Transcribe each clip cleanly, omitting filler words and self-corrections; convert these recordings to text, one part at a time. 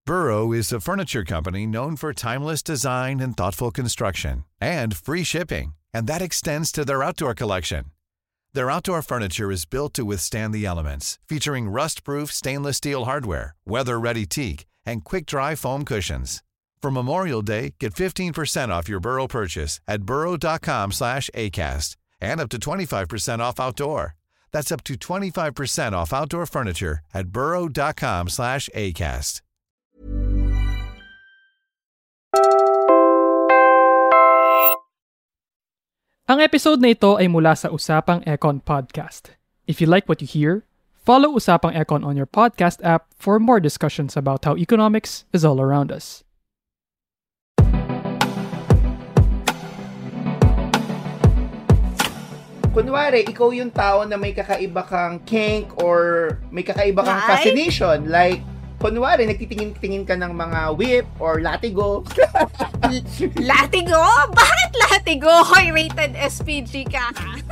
Burrow is a furniture company known for timeless design and thoughtful construction, and free shipping, and that extends to their outdoor collection. Their outdoor furniture is built to withstand the elements, featuring rust-proof stainless steel hardware, weather-ready teak, and quick-dry foam cushions. For Memorial Day, get 15% off your Burrow purchase at burrow.com/acast, and up to 25% off outdoor. That's up to 25% off outdoor furniture at burrow.com/acast. Ang episode na ito ay mula sa Usapang Econ Podcast. If you like what you hear, follow Usapang Econ on your podcast app for more discussions about how economics is all around us. Kunwari, ikaw yung tao na may kakaiba kang kink or may kakaiba kang fascination. Like, kunwari, nagtitingin-tingin ka ng mga whip or latigo. Latigo? Bakit latigo? Hoy, rated SPG ka.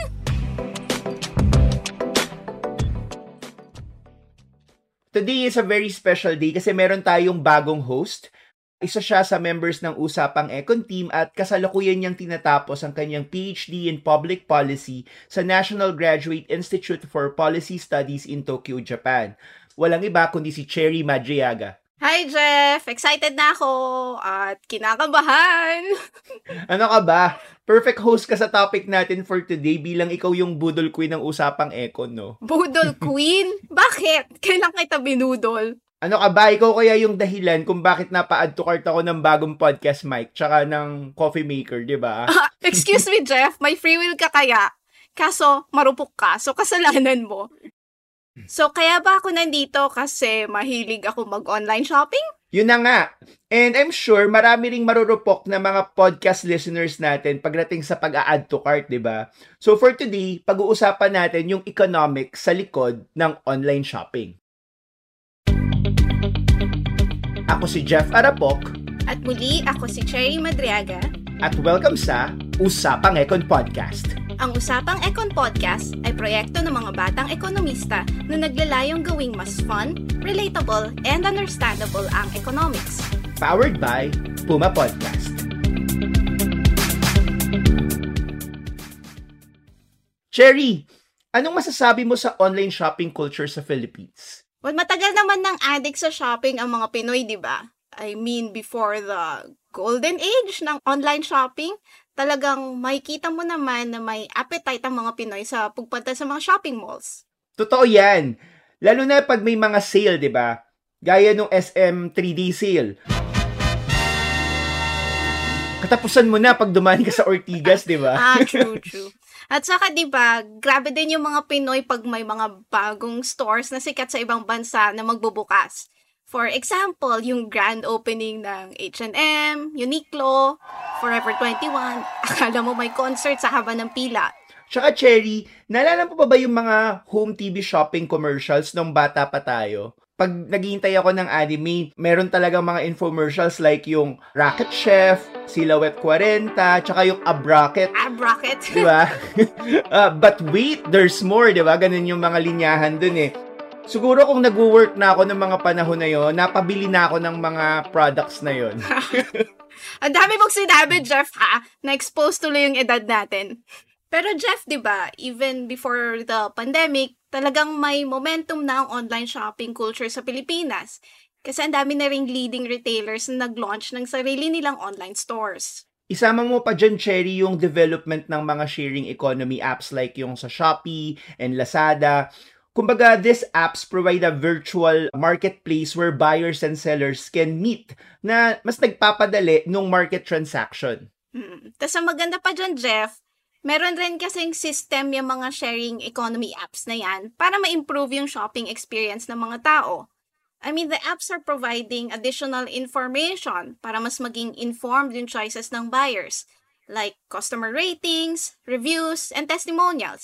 Today is a very special day kasi meron tayong bagong host. Isa siya sa members ng Usapang Econ team at kasalukuyan niyang tinatapos ang kanyang PhD in Public Policy sa National Graduate Institute for Policy Studies in Tokyo, Japan. Walang iba kundi si Cherry Madriaga. Hi, Jeff! Excited na ako at kinakabahan. Ano ka ba? Perfect host ka sa topic natin for today bilang ikaw yung budol queen ng Usapang Econ, no? Budol queen? Bakit? Kailan kita binudol? Ano ka ba? Ikaw kaya yung dahilan kung bakit napa-add to cart ako ng bagong podcast mic tsaka ng coffee maker, di ba? Excuse me, Jeff. May free will ka kaya? Kaso, marupok ka. So, kasalanan mo. So, kaya ba ako nandito kasi mahilig ako mag-online shopping? Yun na nga. And I'm sure marami ring marurupok na mga podcast listeners natin pagdating sa pag-a-add to cart, di ba? So, for today, pag-uusapan natin yung economics sa likod ng online shopping. Ako si Jeff Arapok. At muli, ako si Cherry Madriaga. At welcome sa Usapang Econ Podcast. Ang Usapang Econ Podcast ay proyekto ng mga batang ekonomista na naglalayong gawing mas fun, relatable, and understandable ang economics. Powered by Puma Podcast. Cherry, anong masasabi mo sa online shopping culture sa Philippines? Well, matagal naman ng addict sa shopping ang mga Pinoy, di ba? I mean, before the golden age ng online shopping, talagang makikita mo naman na may appetite ang mga Pinoy sa pagpunta sa mga shopping malls. Totoo yan. Lalo na pag may mga sale, di ba? Gaya nung SM 3D sale. Katapusan mo na pag dumaan ka sa Ortigas, di ba? True. At saka, di ba, grabe din yung mga Pinoy pag may mga bagong stores na sikat sa ibang bansa na magbubukas. For example, yung grand opening ng H&M, Uniqlo, Forever 21, akala mo may concert sa haba ng pila. Tsaka Cherry, naalala mo pa ba yung mga home TV shopping commercials nung bata pa tayo? Pag naghihintay ako ng anime, meron talagang mga infomercials like yung Rocket Chef, Silhouette 40, tsaka yung Abracket. Abracket. Di ba? But wait, there's more, di ba? Ganun yung mga linyahan dun eh. Siguro kung nag-work na ako ng mga panahon na yon, napabili na ako ng mga products na yon. Ang dami mong sinabi, Jeff, ha? Na-expose tuloy yung edad natin. Pero Jeff, di ba, even before the pandemic, talagang may momentum na ang online shopping culture sa Pilipinas. Kasi ang dami na ring leading retailers na nag-launch ng sarili nilang online stores. Isama mo pa dyan, Cherry, yung development ng mga sharing economy apps like yung sa Shopee and Lazada. Kumbaga, these apps provide a virtual marketplace where buyers and sellers can meet na mas nagpapadali nung market transaction. Tapos ang maganda pa dyan, Jeff, meron rin kasing system yung mga sharing economy apps na yan para ma-improve yung shopping experience ng mga tao. I mean, the apps are providing additional information para mas maging informed yung choices ng buyers, like customer ratings, reviews, and testimonials.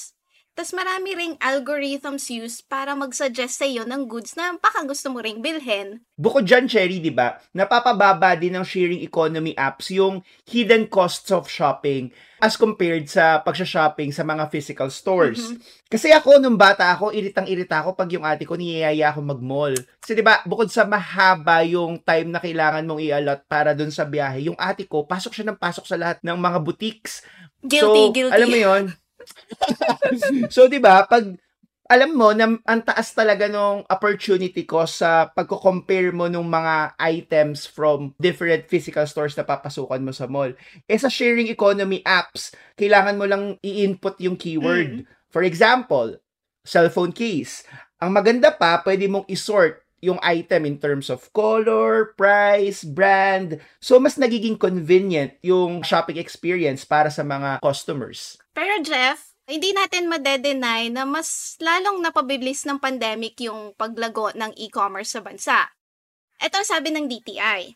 Tas marami ring algorithms used para mag-suggest sa'yo ng goods na baka gusto mo ring bilhin. Bukod dyan, Cherry, di ba, napapababa din ng sharing economy apps yung hidden costs of shopping as compared sa pagsha-shopping sa mga physical stores. Kasi ako, nung bata ako, iritang-irita ako pag yung ate ko niyayaya ako mag-mall. Kasi di ba, bukod sa mahaba yung time na kailangan mong i-allot para dun sa biyahe, yung ate ko, pasok siya ng pasok sa lahat ng mga boutiques. Guilty. Alam mo yon. So, di ba, pag alam mo na ang taas talaga nung opportunity cost sa pagko-compare mo nung mga items from different physical stores na papasukan mo sa mall. Sa sharing economy apps, kailangan mo lang i-input yung keyword. For example, cellphone case. Ang maganda pa, pwede mong isort yung item in terms of color, price, brand. So, mas nagiging convenient yung shopping experience para sa mga customers. Pero Jeff, hindi natin madedenay na mas lalong napabilis ng pandemic yung paglago ng e-commerce sa bansa. Ito ang sabi ng DTI.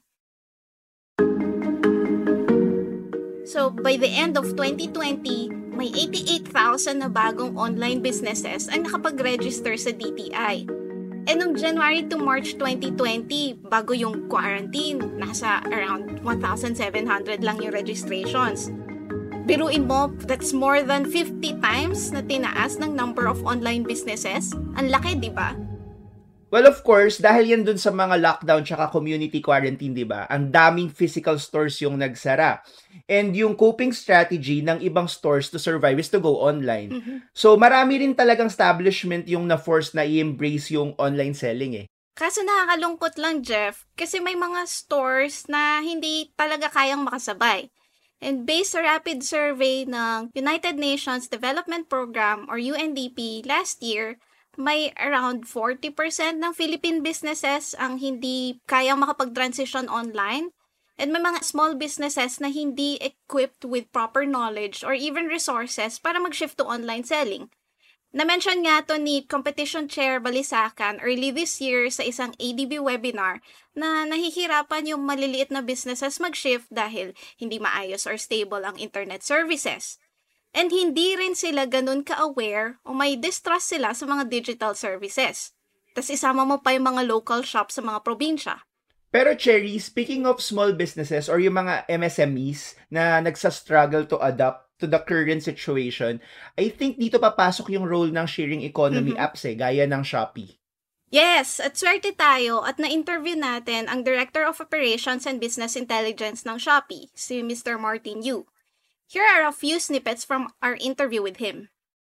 So, by the end of 2020, may 88,000 na bagong online businesses ang nakapag-register sa DTI. And noong January to March 2020, bago yung quarantine, nasa around 1,700 lang yung registrations. Biruin mo, that's more than 50 times na tinaas ng number of online businesses. Ang laki, di ba? Well, of course, dahil yan dun sa mga lockdown tsaka community quarantine, di ba? Ang daming physical stores yung nagsara. And yung coping strategy ng ibang stores to survive is to go online. So, marami rin talagang establishment yung na-force na i-embrace yung online selling eh. Kaso nakakalungkot lang, Jeff, kasi may mga stores na hindi talaga kayang makasabay. And based sa rapid survey ng United Nations Development Program or UNDP last year, may around 40% ng Philippine businesses ang hindi kayang makapag-transition online. And may mga small businesses na hindi equipped with proper knowledge or even resources para mag-shift to online selling. Na-mention nga to ni Competition Chair Balisacan early this year sa isang ADB webinar na nahihirapan yung maliliit na businesses mag-shift dahil hindi maayos or stable ang internet services. And hindi rin sila ganun ka-aware o may distrust sila sa mga digital services. Tas isama mo pa yung mga local shops sa mga probinsya. Pero Cherry, speaking of small businesses or yung mga MSMEs na nagsa-struggle to adapt to the current situation, I think dito papasok yung role ng sharing economy apps gaya ng Shopee. Yes, at swerte tayo at na-interview natin ang Director of Operations and Business Intelligence ng Shopee, si Mr. Martin Yu. Here are a few snippets from our interview with him.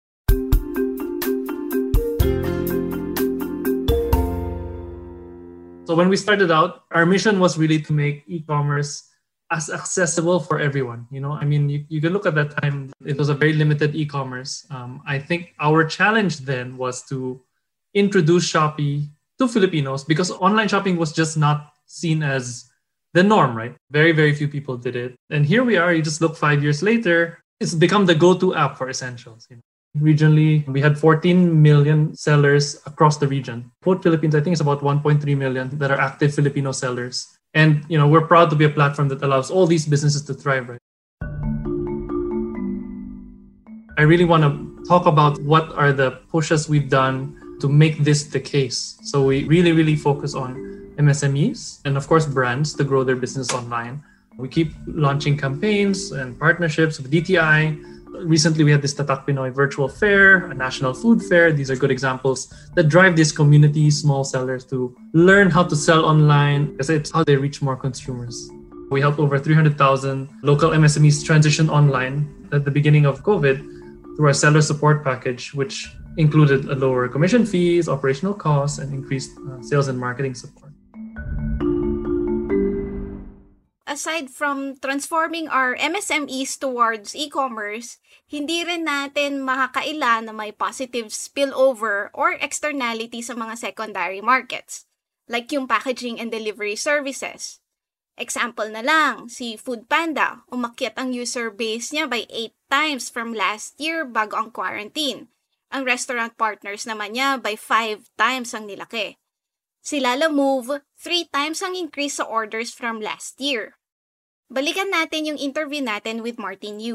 So when we started out, our mission was really to make e-commerce as accessible for everyone. I mean, you can look at that time, it was a very limited e-commerce. I think our challenge then was to introduce Shopee to Filipinos because online shopping was just not seen as the norm, right? Very, very few people did it. And here we are, you just look 5 years later, it's become the go-to app for essentials. Regionally, we had 14 million sellers across the region. Quote Philippines, I think it's about 1.3 million that are active Filipino sellers. And, we're proud to be a platform that allows all these businesses to thrive, right? I really want to talk about what are the pushes we've done to make this the case. So we really, really focus on MSMEs and, of course, brands to grow their business online. We keep launching campaigns and partnerships with DTI. Recently, we had this Tatak Pinoy virtual fair, a national food fair. These are good examples that drive these community small sellers to learn how to sell online because it's how they reach more consumers. We helped over 300,000 local MSMEs transition online at the beginning of COVID through our seller support package, which included a lower commission fees, operational costs, and increased sales and marketing support. Aside from transforming our MSMEs towards e-commerce, hindi rin natin makakaila na may positive spillover or externality sa mga secondary markets, like yung packaging and delivery services. Example na lang, si Foodpanda, umakyat ang user base niya by 8 times from last year bago ang quarantine. Ang restaurant partners naman niya by 5 times ang nilaki. Si Lalamove, 3 times ang increase sa orders from last year. Balikan natin yung interview natin with Martin Yu.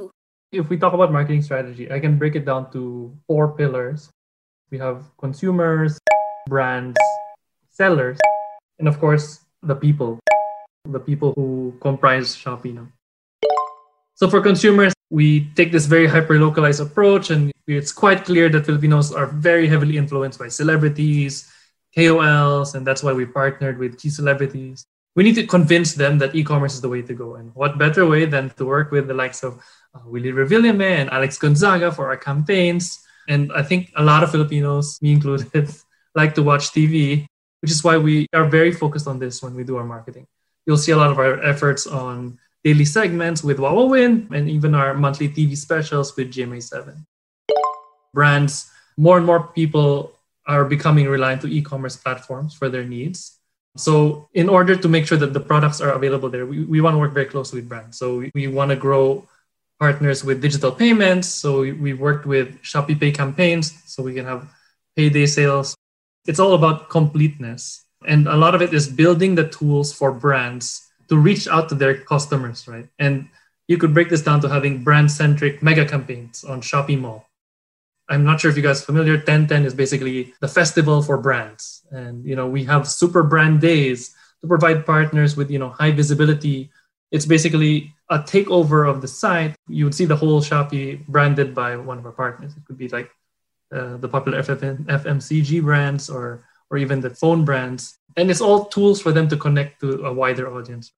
If we talk about marketing strategy, I can break it down to 4 pillars. We have consumers, brands, sellers, and of course, the people who comprise Shopee now. So for consumers, we take this very hyper-localized approach, and it's quite clear that Filipinos are very heavily influenced by celebrities, KOLs, and that's why we partnered with key celebrities. We need to convince them that e-commerce is the way to go. And what better way than to work with the likes of Willie Revillame and Alex Gonzaga for our campaigns. And I think a lot of Filipinos, me included, like to watch TV, which is why we are very focused on this when we do our marketing. You'll see a lot of our efforts on daily segments with Wawawin and even our monthly TV specials with GMA7. Brands, more and more people are becoming reliant to e-commerce platforms for their needs. So in order to make sure that the products are available there, we want to work very closely with brands. So we want to grow partners with digital payments. So we worked with Shopee Pay campaigns so we can have payday sales. It's all about completeness. And a lot of it is building the tools for brands to reach out to their customers, right? And you could break this down to having brand-centric mega campaigns on Shopee Mall. I'm not sure if you guys are familiar. 10/10 is basically the festival for brands. And, we have super brand days to provide partners with, high visibility. It's basically a takeover of the site. You would see the whole Shopee branded by one of our partners. It could be like the popular FMCG brands or even the phone brands. And it's all tools for them to connect to a wider audience.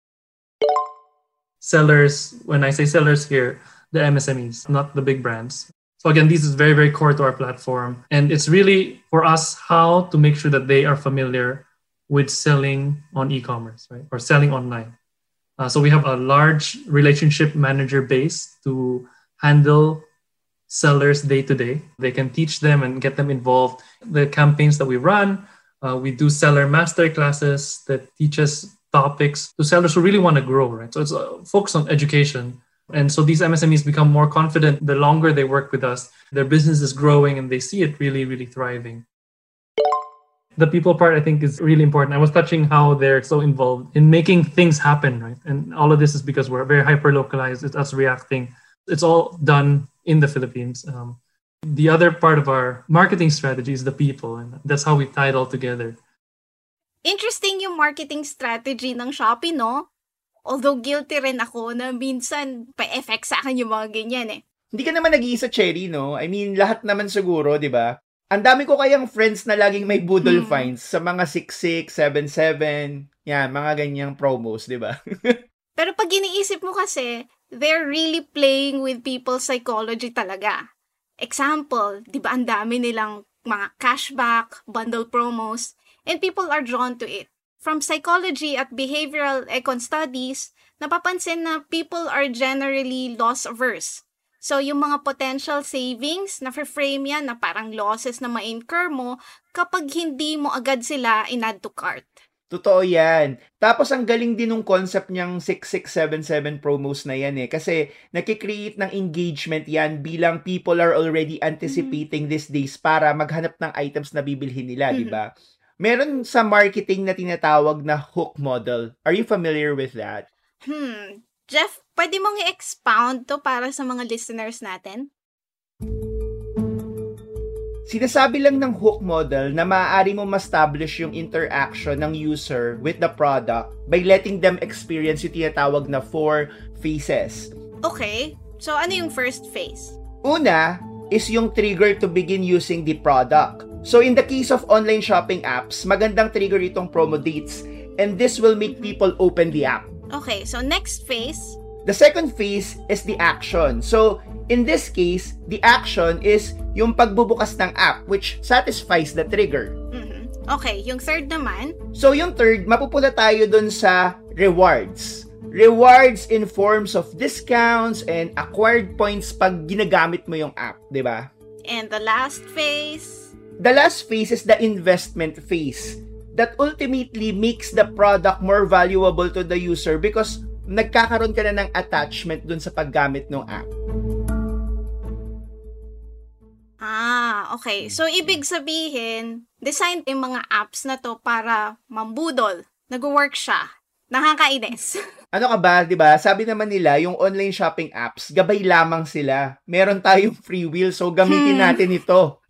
Sellers, when I say sellers here, the MSMEs, not the big brands. So again, this is very, very core to our platform. And it's really for us how to make sure that they are familiar with selling on e-commerce, right? Or selling online. So we have a large relationship manager base to handle sellers day to day. They can teach them and get them involved. The campaigns that we run, we do seller master classes that teach us topics to sellers who really want to grow, right? So it's focused on education. And so these MSMEs become more confident the longer they work with us. Their business is growing and they see it really, really thriving. The people part, I think, is really important. I was touching how they're so involved in making things happen, right? And all of this is because we're very hyper-localized. It's us reacting. It's all done in the Philippines. The other part of our marketing strategy is the people. And that's how we tie it all together. Interesting yung marketing strategy ng Shopee, no? Although guilty rin ako na minsan pa-effect sa akin yung mga ganyan eh. Hindi ka naman nag-iisa, Cherry, no? I mean, lahat naman siguro, di ba? Ang dami ko kayang friends na laging may Boodle finds sa mga 66, 77, yan, mga ganyang promos, di ba? Pero pag iniisip mo kasi, they're really playing with people's psychology talaga. Example, di ba ang dami nilang mga cashback, bundle promos, and people are drawn to it. From psychology at behavioral econ studies, napapansin na people are generally loss-averse. So, yung mga potential savings, na-frame yan na parang losses na ma-incur mo kapag hindi mo agad sila in-add to cart. Totoo yan. Tapos, ang galing din ng concept niyang 6677 promos na yan eh. Kasi, nakikreate ng engagement yan bilang people are already anticipating these days para maghanap ng items na bibilhin nila, di ba? Meron sa marketing na tinatawag na hook model. Are you familiar with that? Jeff, pwede mong i-expound to para sa mga listeners natin? Sinasabi lang ng hook model na maaari mo ma-establish yung interaction ng user with the product by letting them experience yung tinatawag na 4 phases. Okay, so ano yung first phase? Una is yung trigger to begin using the product. So in the case of online shopping apps, magandang trigger itong promo dates and this will make people open the app. Okay, so next phase? The second phase is the action. So in this case, the action is yung pagbubukas ng app which satisfies the trigger. Okay, yung third naman? So yung third, mapupunta tayo dun sa rewards. Rewards in forms of discounts and acquired points pag ginagamit mo yung app, di ba? And the last phase? The last phase is the investment phase that ultimately makes the product more valuable to the user because nagkakaroon ka na ng attachment dun sa paggamit ng app. Okay. So, ibig sabihin, design yung mga apps na to para mambudol. Nag-work siya. Nakakainis. Ano ka ba, 'di ba? Sabi naman nila, yung online shopping apps, gabay lamang sila. Meron tayong free will, so gamitin natin ito.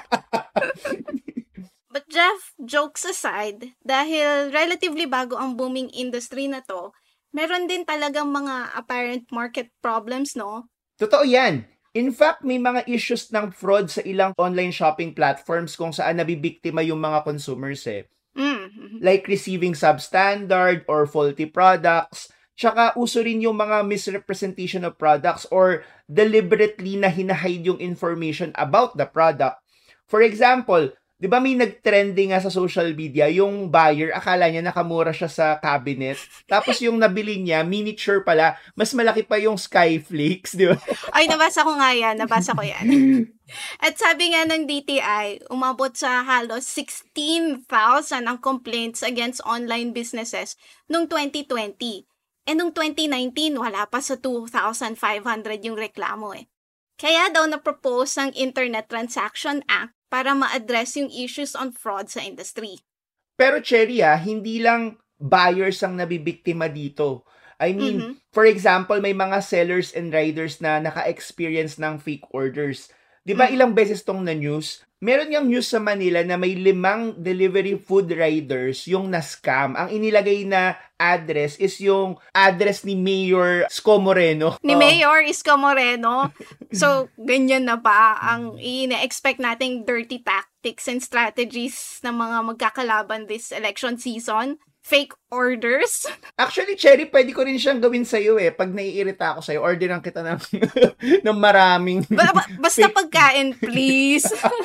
But Jeff, jokes aside, dahil relatively bago ang booming industry na to, meron din talagang mga apparent market problems, no? Totoo 'yan. In fact, may mga issues ng fraud sa ilang online shopping platforms kung saan nabibiktima yung mga consumers eh. Like receiving substandard or faulty products. Tsaka uso rin yung mga misrepresentation of products or deliberately na hinahide yung information about the product. For example, di ba may nag-trending nga sa social media, yung buyer, akala niya nakamura siya sa cabinet. Tapos yung nabili niya, miniature pala, mas malaki pa yung Skyflakes, di ba? Ay, nabasa ko yan. At sabi nga ng DTI, umabot sa halos 16,000 ang complaints against online businesses noong 2020. Noong 2019, wala pa sa 2,500 yung reklamo eh. Kaya daw na-propose ang Internet Transaction Act para ma-address yung issues on fraud sa industry. Pero Cherry, hindi lang buyers ang nabibiktima dito. I mean, for example, may mga sellers and riders na naka-experience ng fake orders. Di ba ilang beses tong na-news? Meron yung news sa Manila na may 5 delivery food riders yung na-scam. Ang inilagay na address is yung address ni Mayor Isko Moreno. Mayor Isko Moreno. So, ganyan na ba ang ina-expect nating dirty tactics and strategies ng mga magkakalaban this election season? Fake orders? Actually, Cherry, pwede ko rin siyang gawin sa'yo eh. Pag naiirita ako sa'yo, orderan kita ng, ng maraming basta pagkain, please.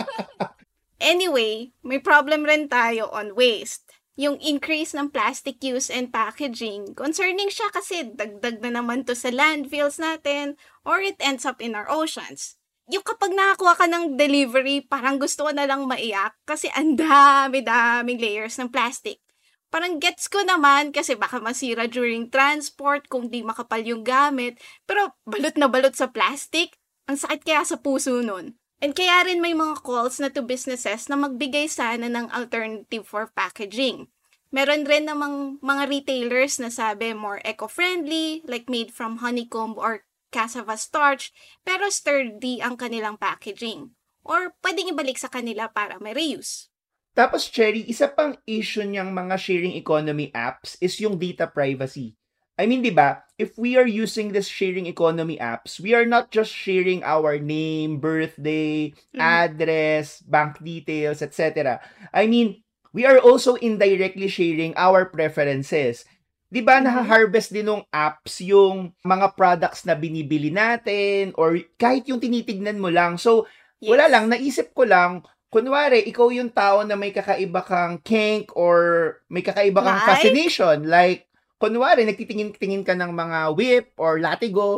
Anyway, may problem rin tayo on waste. Yung increase ng plastic use and packaging, concerning siya kasi dagdag na naman to sa landfills natin or it ends up in our oceans. Yung kapag nakakuha ka ng delivery, parang gusto ko na lang maiyak kasi ang dami-daming layers ng plastic. Parang gets ko naman kasi baka masira during transport kung di makapal yung gamit. Pero balot na balot sa plastic, ang sakit kaya sa puso nun. And kaya rin may mga calls na to businesses na magbigay sana ng alternative for packaging. Meron rin namang mga retailers na sabi more eco-friendly, like made from honeycomb or cassava starch, pero sturdy ang kanilang packaging. Or pwedeng ibalik sa kanila para may reuse. Tapos, Cherry, isa pang issue niyang mga sharing economy apps is yung data privacy. I mean, di ba, if we are using this sharing economy apps, we are not just sharing our name, birthday, address, bank details, etc. I mean, we are also indirectly sharing our preferences. Di ba, naha-harvest din ng apps yung mga products na binibili natin or kahit yung tinitignan mo lang. So, wala lang, naisip ko lang, kunwari, ikaw yung tao na may kakaiba kang kink or may kakaiba kang fascination. Like, kunwari, nagtitingin-tingin ka ng mga whip or latigo.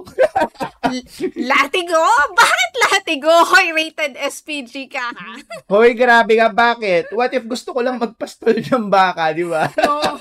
Latigo? Bakit latigo? Hoy, rated SPG ka, ha? Hoy, grabe nga, bakit? What if gusto ko lang magpastol ng baka, di ba? No.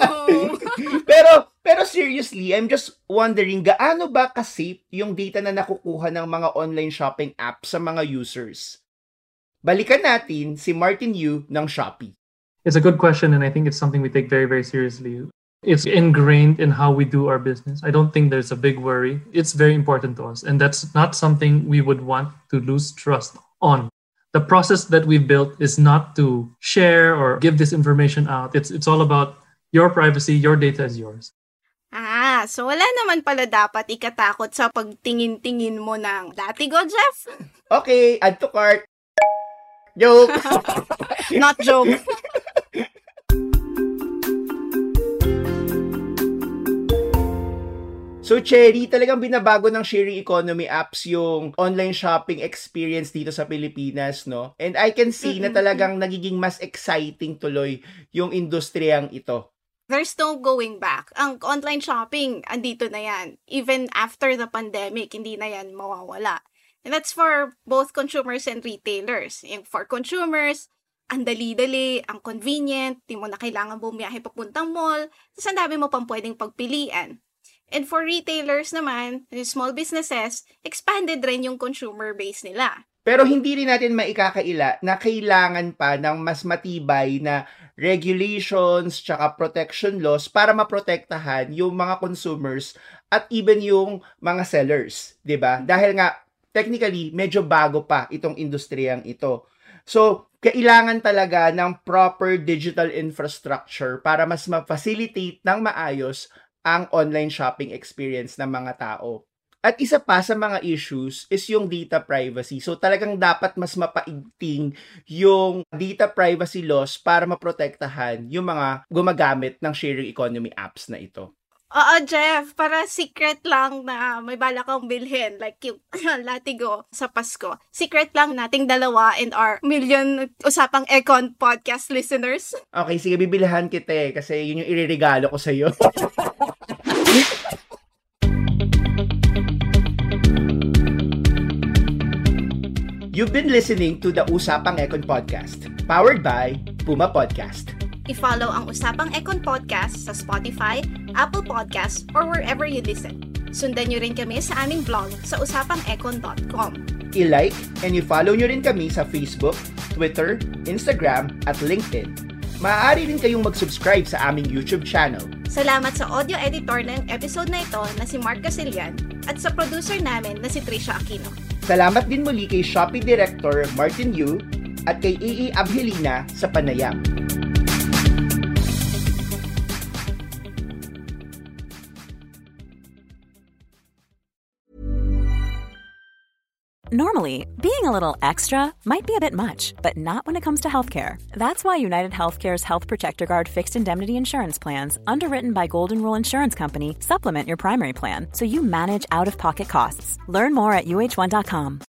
Pero seriously, I'm just wondering, gaano ba ka-safe yung data na nakukuha ng mga online shopping apps sa mga users? Balikan natin si Martin Yu ng Shopee. It's a good question, and I think it's something we take very, very seriously. It's ingrained in how we do our business. I don't think there's a big worry. It's very important to us, and that's not something we would want to lose trust on. The process that we've built is not to share or give this information out. It's all about your privacy, your data is yours. So wala naman pala dapat ikatakot sa pagtingin-tingin mo ng latigo, Jeff? Okay, add to cart. Joke! Not joke. So, Cherry, talagang binabago ng sharing economy apps yung online shopping experience dito sa Pilipinas, no? And I can see na talagang nagiging mas exciting tuloy yung industriyang ito. There's no going back. Ang online shopping, andito na yan. Even after the pandemic, hindi na yan mawawala. And that's for both consumers and retailers. For consumers, ang dali-dali, ang convenient, di mo na kailangan bumiyahe papuntang mall, tapos ang dami mo pang pwedeng pagpilian. And for retailers naman, small businesses, expanded rin yung consumer base nila. Pero hindi rin natin maikakaila na kailangan pa ng mas matibay na regulations tsaka protection laws para maprotektahan yung mga consumers at even yung mga sellers, 'di ba? Dahil nga technically medyo bago pa itong industriyang ito. So, kailangan talaga ng proper digital infrastructure para mas ma-facilitate ng maayos ang online shopping experience ng mga tao. At isa pa sa mga issues is yung data privacy. So talagang dapat mas mapaigting yung data privacy laws para maprotektahan yung mga gumagamit ng sharing economy apps na ito. Oo, Jeff, para secret lang na may bala kang bilhin, like yung Latigo sa Pasko. Secret lang nating dalawa and our million Usapang Econ podcast listeners. Okay, sige, bibilihan kita kasi yun yung iririgalo ko sa'yo. You've been listening to the Usapang Econ Podcast, powered by Puma Podcast. I-follow ang Usapang Econ Podcast sa Spotify, Apple Podcasts, or wherever you listen. Sundan nyo rin kami sa aming blog sa usapangecon.com. I-like and i-follow nyo rin kami sa Facebook, Twitter, Instagram, at LinkedIn. Maaari rin kayong mag-subscribe sa aming YouTube channel. Salamat sa audio editor ng episode na ito na si Mark Casilian at sa producer namin na si Trisha Aquino. Salamat din muli kay Shopee Director Martin Yu at kay E.E. Abhelina sa panayam. Normally, being a little extra might be a bit much, but not when it comes to healthcare. That's why United Healthcare's Health Protector Guard fixed indemnity insurance plans, underwritten by Golden Rule Insurance Company, supplement your primary plan so you manage out-of-pocket costs. Learn more at uh1.com.